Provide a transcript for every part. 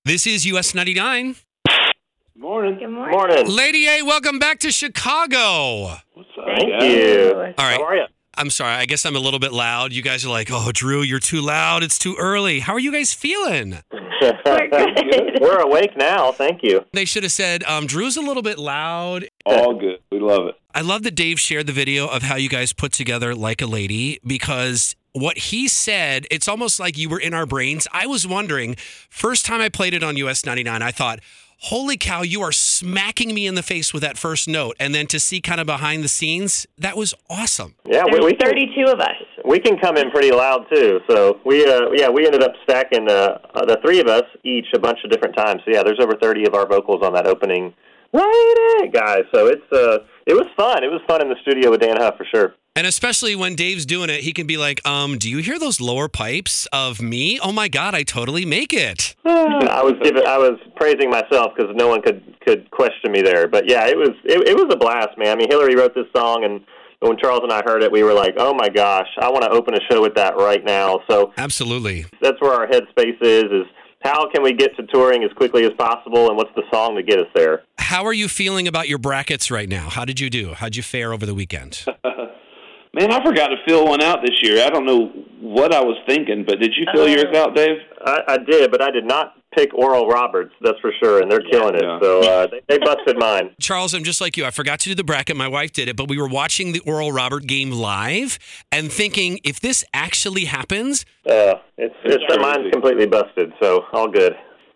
This is US 99. Morning. Good morning. Morning. Lady A, welcome back to Chicago. What's up, Thank guys? you. All right. How are you? I'm sorry. I guess I'm a little bit loud. You guys are like, oh, Drew, you're too loud. It's too early. How are you guys feeling? We're good. We're awake now. Thank you. They should have said, Drew's a little bit loud. All good. We love it. I love that Dave shared the video of how you guys put together Like a Lady, because what he said, it's almost like you were in our brains. I was wondering, first time I played it on US 99, I thought, holy cow, you are smacking me in the face with that first note. And then to see kind of behind the scenes, that was awesome. Yeah, There's we can, 32 of us. we can come in pretty loud too. So we ended up stacking the three of us each a bunch of different times. So yeah, there's over 30 of our vocals on that opening Lady guys. So it was fun. It was fun in the studio with Dan Huff for sure. And especially when Dave's doing it, he can be like, do you hear those lower pipes of me? Oh my God, I totally make it. I was praising myself because no one could question me there. But yeah, it was a blast, man. I mean, Hillary wrote this song, and when Charles and I heard it, we were like, oh my gosh, I want to open a show with that right now. So Absolutely. that's where our headspace is how can we get to touring as quickly as possible, and what's the song to get us there? How are you feeling about your brackets right now? How did you do? How'd you fare over the weekend? Man, I forgot to fill one out this year. I don't know what I was thinking, but did you fill yours out, Dave? I did, but I did not pick Oral Roberts, that's for sure, and they're killing it. Yeah. So they busted mine. Charles, I'm just like you. I forgot to do the bracket. My wife did it, but we were watching the Oral Robert game live and thinking, if this actually happens... Mine's completely busted, so all good.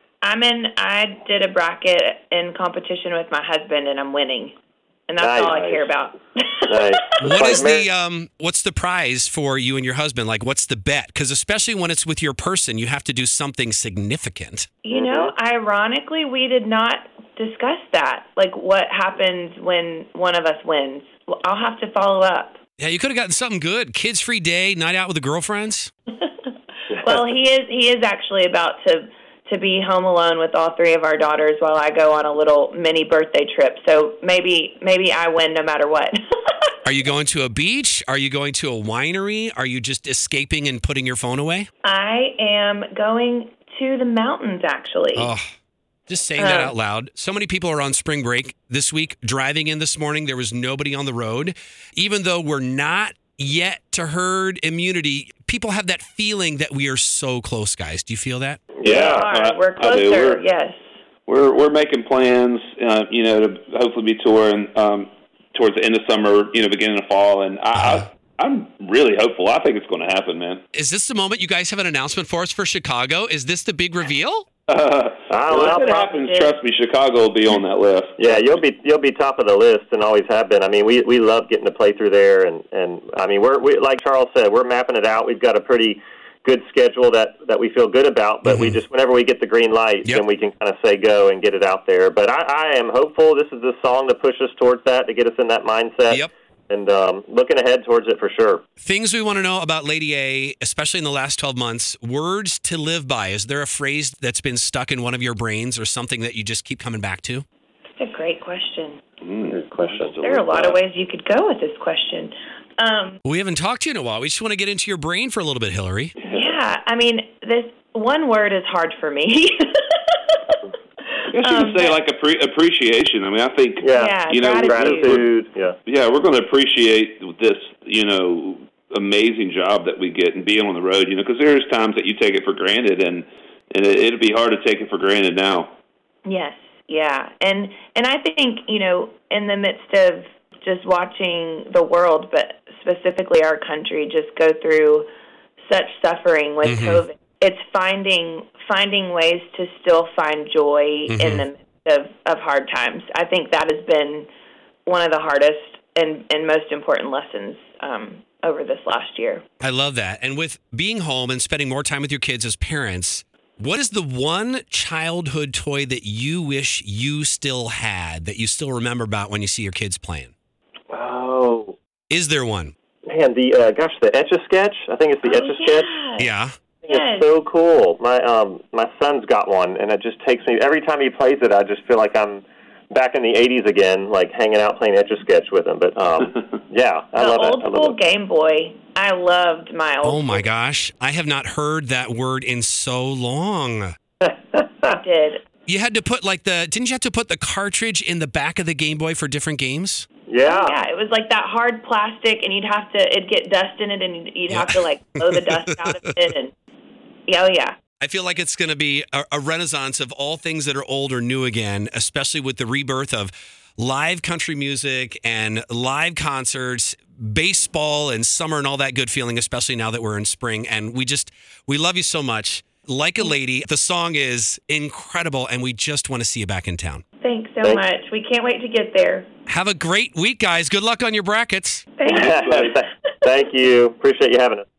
I did a bracket in competition with my husband, and I'm winning. And that's all I care about. Nice. What's the prize for you and your husband? Like, what's the bet? Because especially when it's with your person, you have to do something significant. You know, ironically, we did not discuss that. Like, what happens when one of us wins? Well, I'll have to follow up. Yeah, you could have gotten something good. Kids-free day, night out with the girlfriends. Well, he is actually about to be home alone with all three of our daughters while I go on a little mini birthday trip. So maybe I win no matter what. Are you going to a beach? Are you going to a winery? Are you just escaping and putting your phone away? I am going to the mountains, actually. Oh, just saying that out loud. So many people are on spring break this week. Driving in this morning, there was nobody on the road. Even though we're not yet to herd immunity, people have that feeling that we are so close, guys. Do you feel that? Yeah, we're closer, yes. We're making plans, to hopefully be touring towards the end of summer, beginning of fall, and I'm really hopeful. I think it's going to happen, man. Is this the moment you guys have an announcement for us for Chicago? Is this the big reveal? If it happens, trust me, Chicago will be on that list. Yeah, you'll be top of the list and always have been. I mean, we love getting to play through there, and I mean, we like Charles said, we're mapping it out. We've got a pretty good schedule that we feel good about, but we just, whenever we get the green light, then we can kind of say go and get it out there. But I am hopeful. This is the song to push us towards that, to get us in that mindset. Yep. And looking ahead towards it for sure. Things we want to know about Lady A, especially in the last 12 months, words to live by. Is there a phrase that's been stuck in one of your brains or something that you just keep coming back to? That's a great question. Good question. There are a lot of ways you could go with this question. We haven't talked to you in a while. We just want to get into your brain for a little bit, Hillary. Yeah, I mean, this one word is hard for me. I guess you could say like appreciation. I mean, I think gratitude. Yeah, we're going to appreciate this, amazing job that we get and being on the road. Because there's times that you take it for granted, and it'd be hard to take it for granted now. Yes, yeah, and I think in the midst of just watching the world, but specifically our country, just go through such suffering with COVID. It's finding ways to still find joy in the midst of hard times. I think that has been one of the hardest and most important lessons over this last year. I love that. And with being home and spending more time with your kids as parents, what is the one childhood toy that you wish you still had, that you still remember about when you see your kids playing? Oh. Is there one? Man, the Etch-a-Sketch. I think it's the Etch-a-Sketch. Yeah. It's so cool. My son's got one, and it just takes me, every time he plays it, I just feel like I'm back in the 80s again, like hanging out playing Etch-a-Sketch with him. But, yeah, I love it. The old school Game Boy. I loved my old Oh, my gosh. I have not heard that word in so long. I did. You had to put didn't you have to put the cartridge in the back of the Game Boy for different games? Yeah. Yeah, it was like that hard plastic, and it'd get dust in it, and you'd have to like blow the dust out of it, and yeah. I feel like it's going to be a renaissance of all things that are old or new again, especially with the rebirth of live country music and live concerts, baseball and summer and all that good feeling, especially now that we're in spring. And we love you so much. Like a Lady, the song is incredible, and we just want to see you back in town. Thanks so much. We can't wait to get there. Have a great week, guys. Good luck on your brackets. Thank you. Thank you. Appreciate you having us.